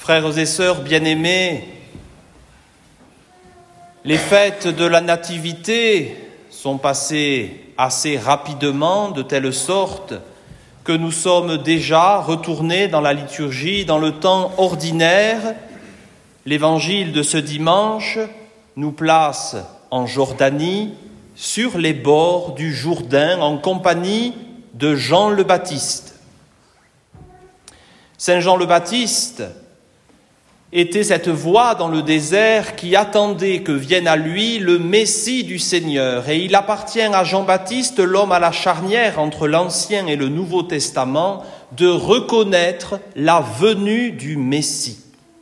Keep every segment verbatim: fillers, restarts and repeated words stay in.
Frères et sœurs bien-aimés, les fêtes de la Nativité sont passées assez rapidement, de telle sorte que nous sommes déjà retournés dans la liturgie, dans le temps ordinaire. L'évangile de ce dimanche nous place en Jordanie, sur les bords du Jourdain, en compagnie de Jean le Baptiste. Saint Jean le Baptiste était cette voix dans le désert qui attendait que vienne à lui le Messie du Seigneur. Et il appartient à Jean-Baptiste, l'homme à la charnière entre l'Ancien et le Nouveau Testament, de reconnaître la venue du Messie.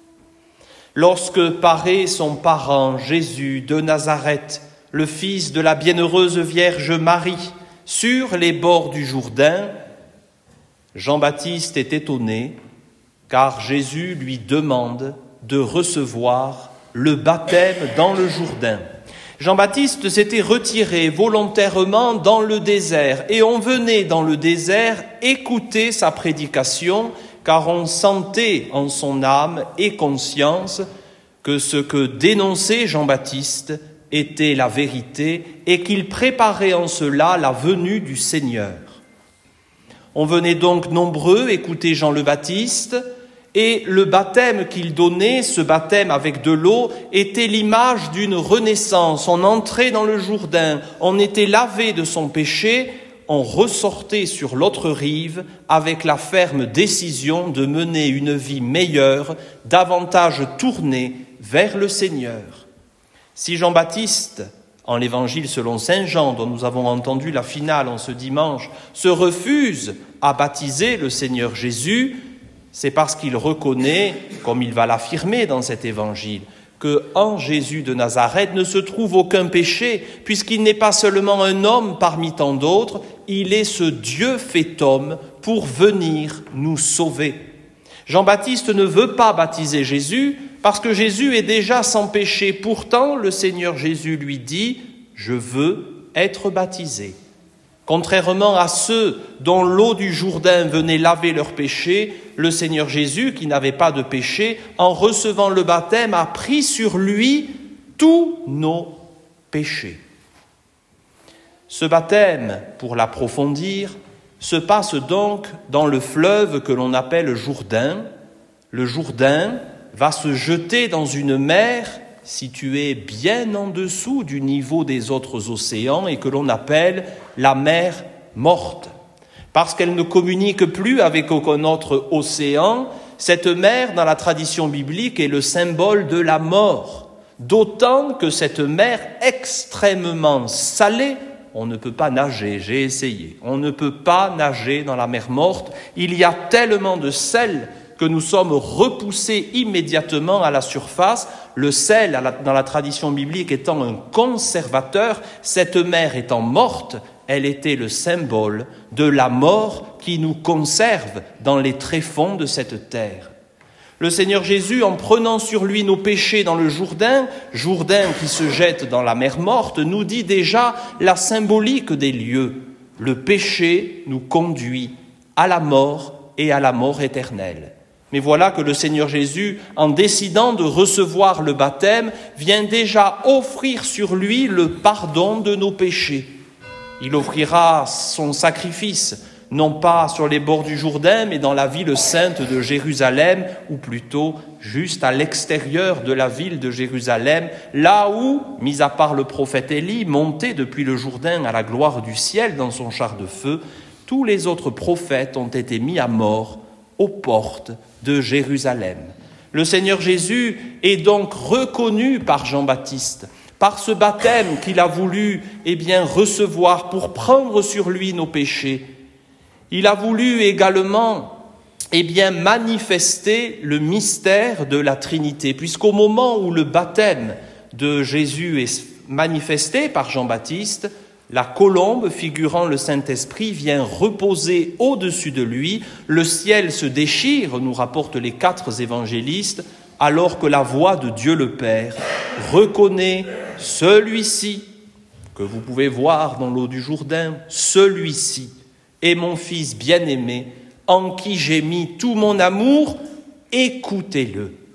Lorsque paraît son parent Jésus de Nazareth, le fils de la bienheureuse Vierge Marie, sur les bords du Jourdain, Jean-Baptiste est étonné, car Jésus lui demande de recevoir le baptême dans le Jourdain. Jean-Baptiste s'était retiré volontairement dans le désert, et on venait dans le désert écouter sa prédication, car on sentait en son âme et conscience que ce que dénonçait Jean-Baptiste était la vérité et qu'il préparait en cela la venue du Seigneur. On venait donc nombreux écouter Jean le Baptiste, et le baptême qu'il donnait, ce baptême avec de l'eau, était l'image d'une renaissance. On entrait dans le Jourdain, on était lavé de son péché, on ressortait sur l'autre rive avec la ferme décision de mener une vie meilleure, davantage tournée vers le Seigneur. Si Jean-Baptiste, en l'évangile selon saint Jean, dont nous avons entendu la finale en ce dimanche, se refuse à baptiser le Seigneur Jésus, c'est parce qu'il reconnaît, comme il va l'affirmer dans cet évangile, que en Jésus de Nazareth ne se trouve aucun péché, puisqu'il n'est pas seulement un homme parmi tant d'autres, il est ce Dieu fait homme pour venir nous sauver. Jean-Baptiste ne veut pas baptiser Jésus parce que Jésus est déjà sans péché. Pourtant, le Seigneur Jésus lui dit « Je veux être baptisé ». Contrairement à ceux dont l'eau du Jourdain venait laver leurs péchés, le Seigneur Jésus, qui n'avait pas de péché, en recevant le baptême, a pris sur lui tous nos péchés. Ce baptême, pour l'approfondir, se passe donc dans le fleuve que l'on appelle Jourdain. Le Jourdain va se jeter dans une mer située bien en dessous du niveau des autres océans et que l'on appelle la mer morte. Parce qu'elle ne communique plus avec aucun autre océan, cette mer, dans la tradition biblique, est le symbole de la mort. D'autant que cette mer extrêmement salée, on ne peut pas nager, j'ai essayé, on ne peut pas nager dans la mer morte. Il y a tellement de sel que nous sommes repoussés immédiatement à la surface. Le sel, dans la tradition biblique, étant un conservateur, cette mer étant morte, elle était le symbole de la mort qui nous conserve dans les tréfonds de cette terre. Le Seigneur Jésus, en prenant sur lui nos péchés dans le Jourdain, Jourdain qui se jette dans la mer morte, nous dit déjà la symbolique des lieux. Le péché nous conduit à la mort et à la mort éternelle. Mais voilà que le Seigneur Jésus, en décidant de recevoir le baptême, vient déjà offrir sur lui le pardon de nos péchés. Il offrira son sacrifice, non pas sur les bords du Jourdain, mais dans la ville sainte de Jérusalem, ou plutôt juste à l'extérieur de la ville de Jérusalem, là où, mis à part le prophète Élie, monté depuis le Jourdain à la gloire du ciel dans son char de feu, tous les autres prophètes ont été mis à mort aux portes de Jérusalem. Le Seigneur Jésus est donc reconnu par Jean-Baptiste, par ce baptême qu'il a voulu eh bien, recevoir pour prendre sur lui nos péchés. Il a voulu également eh bien, manifester le mystère de la Trinité, puisqu'au moment où le baptême de Jésus est manifesté par Jean-Baptiste, la colombe figurant le Saint-Esprit vient reposer au-dessus de lui. Le ciel se déchire, nous rapportent les quatre évangélistes, alors que la voix de Dieu le Père reconnaît celui-ci que vous pouvez voir dans l'eau du Jourdain, celui-ci est mon Fils bien-aimé, en qui j'ai mis tout mon amour. écoutez-le.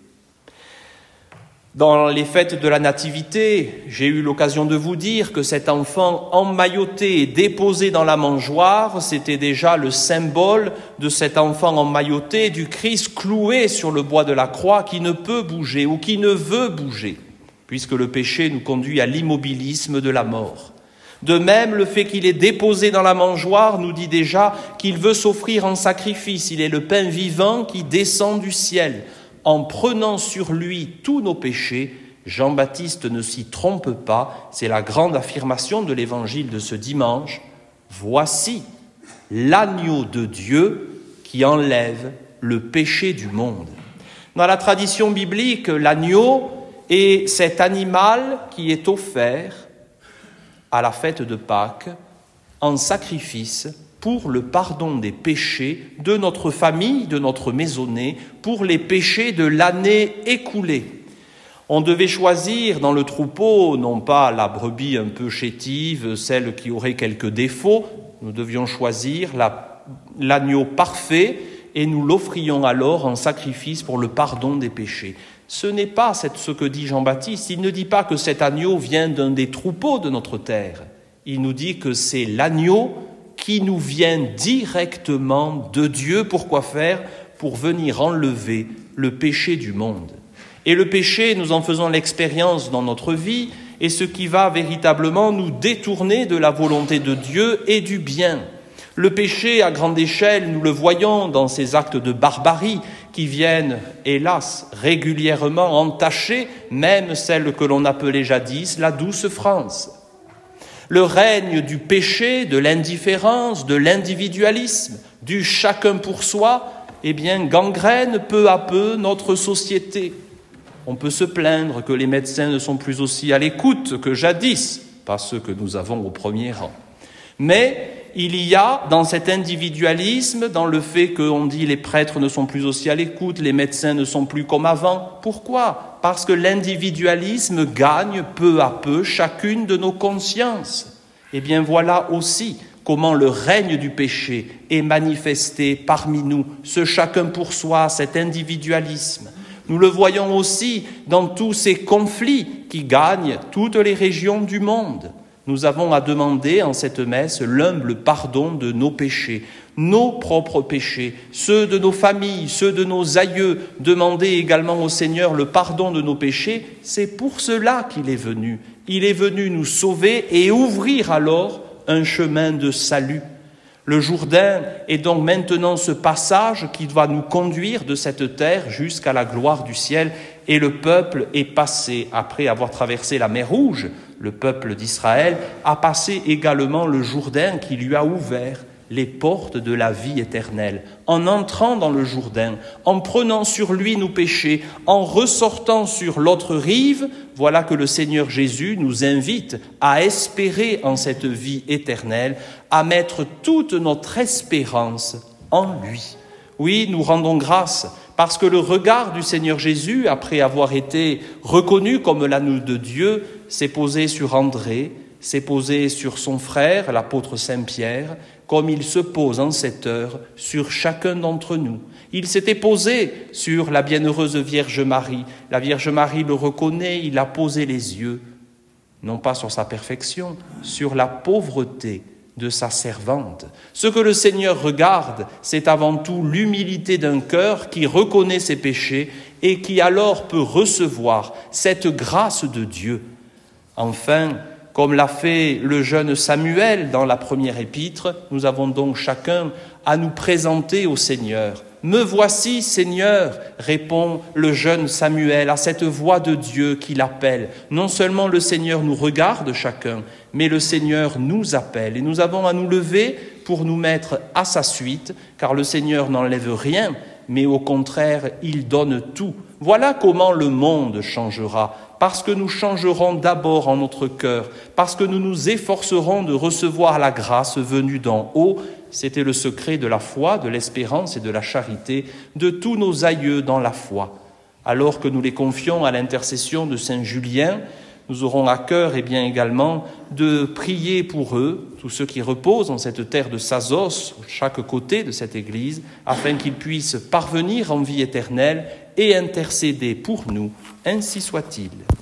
Dans les fêtes de la Nativité, j'ai eu l'occasion de vous dire que cet enfant emmailloté et déposé dans la mangeoire, c'était déjà le symbole de cet enfant emmailloté, du Christ cloué sur le bois de la croix qui ne peut bouger ou qui ne veut bouger, puisque le péché nous conduit à l'immobilisme de la mort. De même, le fait qu'il est déposé dans la mangeoire nous dit déjà qu'il veut s'offrir en sacrifice. Il est le pain vivant qui descend du ciel. En prenant sur lui tous nos péchés, Jean-Baptiste ne s'y trompe pas, c'est la grande affirmation de l'évangile de ce dimanche. Voici l'agneau de Dieu qui enlève le péché du monde. Dans la tradition biblique, l'agneau est cet animal qui est offert à la fête de Pâques en sacrifice pour le pardon des péchés de notre famille, de notre maisonnée, pour les péchés de l'année écoulée. On devait choisir dans le troupeau, non pas la brebis un peu chétive, celle qui aurait quelques défauts, nous devions choisir la, l'agneau parfait et nous l'offrions alors en sacrifice pour le pardon des péchés. Ce n'est pas ce que dit Jean-Baptiste, il ne dit pas que cet agneau vient d'un des troupeaux de notre terre, il nous dit que c'est l'agneau qui nous vient directement de Dieu. Pourquoi faire ? Pour venir enlever le péché du monde. Et le péché, nous en faisons l'expérience dans notre vie, est ce qui va véritablement nous détourner de la volonté de Dieu et du bien. Le péché, à grande échelle, nous le voyons dans ces actes de barbarie qui viennent, hélas, régulièrement entacher même celle que l'on appelait jadis la douce France. Le règne du péché, de l'indifférence, de l'individualisme, du chacun pour soi, eh bien, gangrène peu à peu notre société. On peut se plaindre que les médecins ne sont plus aussi à l'écoute que jadis, pas ceux que nous avons au premier rang. Mais il y a dans cet individualisme, dans le fait qu'on dit les prêtres ne sont plus aussi à l'écoute, les médecins ne sont plus comme avant. Pourquoi ? Parce que l'individualisme gagne peu à peu chacune de nos consciences. Eh bien voilà aussi comment le règne du péché est manifesté parmi nous, ce chacun pour soi, cet individualisme. Nous le voyons aussi dans tous ces conflits qui gagnent toutes les régions du monde. Nous avons à demander en cette messe l'humble pardon de nos péchés, nos propres péchés, ceux de nos familles, ceux de nos aïeux. Demander également au Seigneur le pardon de nos péchés, c'est pour cela qu'il est venu. Il est venu nous sauver et ouvrir alors un chemin de salut. Le Jourdain est donc maintenant ce passage qui va nous conduire de cette terre jusqu'à la gloire du ciel. Et le peuple est passé, après avoir traversé la mer Rouge, le peuple d'Israël a passé également le Jourdain qui lui a ouvert les portes de la vie éternelle. En entrant dans le Jourdain, en prenant sur lui nos péchés, en ressortant sur l'autre rive, voilà que le Seigneur Jésus nous invite à espérer en cette vie éternelle, à mettre toute notre espérance en lui. Oui, nous rendons grâce parce que le regard du Seigneur Jésus, après avoir été reconnu comme l'agneau de Dieu, s'est posé sur André, s'est posé sur son frère, l'apôtre Saint-Pierre, comme il se pose en cette heure sur chacun d'entre nous. Il s'était posé sur la bienheureuse Vierge Marie. La Vierge Marie le reconnaît, il a posé les yeux, non pas sur sa perfection, sur la pauvreté de sa servante. Ce que le Seigneur regarde, c'est avant tout l'humilité d'un cœur qui reconnaît ses péchés et qui alors peut recevoir cette grâce de Dieu. Enfin, comme l'a fait le jeune Samuel dans la première épître, nous avons donc chacun à nous présenter au Seigneur. « Me voici, Seigneur !» répond le jeune Samuel à cette voix de Dieu qui l'appelle. Non seulement le Seigneur nous regarde chacun, mais le Seigneur nous appelle. Et nous avons à nous lever pour nous mettre à sa suite, car le Seigneur n'enlève rien, mais au contraire, il donne tout. Voilà comment le monde changera, parce que nous changerons d'abord en notre cœur, parce que nous nous efforcerons de recevoir la grâce venue d'en haut. C'était le secret de la foi, de l'espérance et de la charité de tous nos aïeux dans la foi. Alors que nous les confions à l'intercession de Saint Julien, nous aurons à cœur eh bien, également de prier pour eux, tous ceux qui reposent dans cette terre de Sazos, chaque côté de cette Église, afin qu'ils puissent parvenir en vie éternelle et intercéder pour nous, ainsi soit-il.